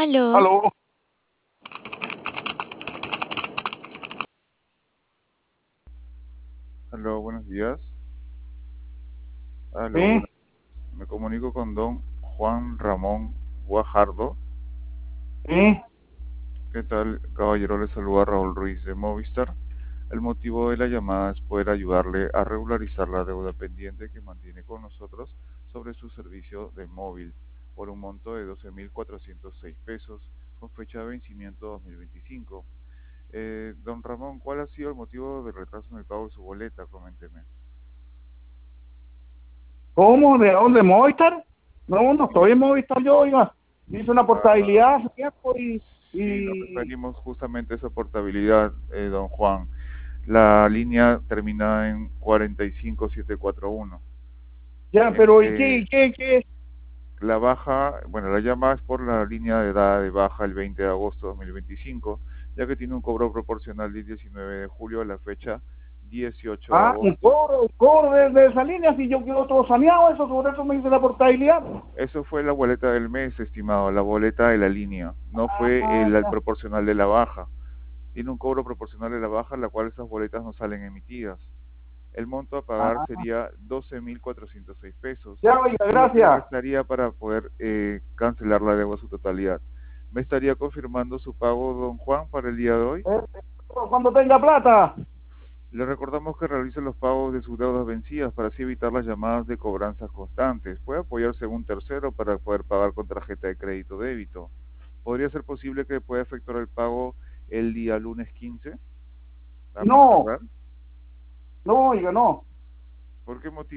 Aló, Aló. Aló, buenos días. Aló, ¿Eh? me comunico con don Juan Ramón Guajardo. ¿Eh? ¿Qué tal, caballero? Le saluda Raúl Ruiz de Movistar. El motivo de la llamada es poder ayudarle a regularizar la deuda pendiente que mantiene con nosotros sobre su servicio de móvil por un monto de 12.406 pesos con fecha de vencimiento 2025. Don Ramón, ¿cuál ha sido el motivo del retraso en el pago de su boleta? Coménteme. ¿Cómo? ¿De dónde? ¿Movistar? No, no Sí. estoy en Movistar yo, oiga. Hice una Ah, portabilidad hace tiempo sí, nos y... referimos justamente a esa portabilidad, don Juan. La línea termina en 45741. Ya, Bien, pero ¿y qué? ¿Y qué? ¿Qué? la baja, bueno, la llamada es por la línea de dada de baja el 20 de agosto de 2025, ya que tiene un cobro proporcional del 19 de julio a la fecha 18 de Ah, agosto. un cobro de esa línea, si yo quiero todo saneado, eso, sobre eso me hice la portabilidad. Eso fue la boleta del mes, estimado, la boleta de la línea, no fue Ah, el ya. proporcional de la baja. Tiene un cobro proporcional de la baja, la cual esas boletas no salen emitidas. El monto a pagar Ah, sería 12.406 pesos, ya, oiga, es lo que le gracias. restaría para poder cancelar la deuda a su totalidad. ¿Me estaría confirmando su pago, don Juan, para el día de hoy? Eh, Cuando tenga plata. Le recordamos que realice los pagos de sus deudas vencidas para así evitar las llamadas de cobranzas constantes. Puede apoyarse en un tercero para poder pagar con tarjeta de crédito o débito. ¿Podría ser posible que pueda efectuar el pago el día lunes 15, a más No, tardar? no, oiga, no. ¿Por qué motivo?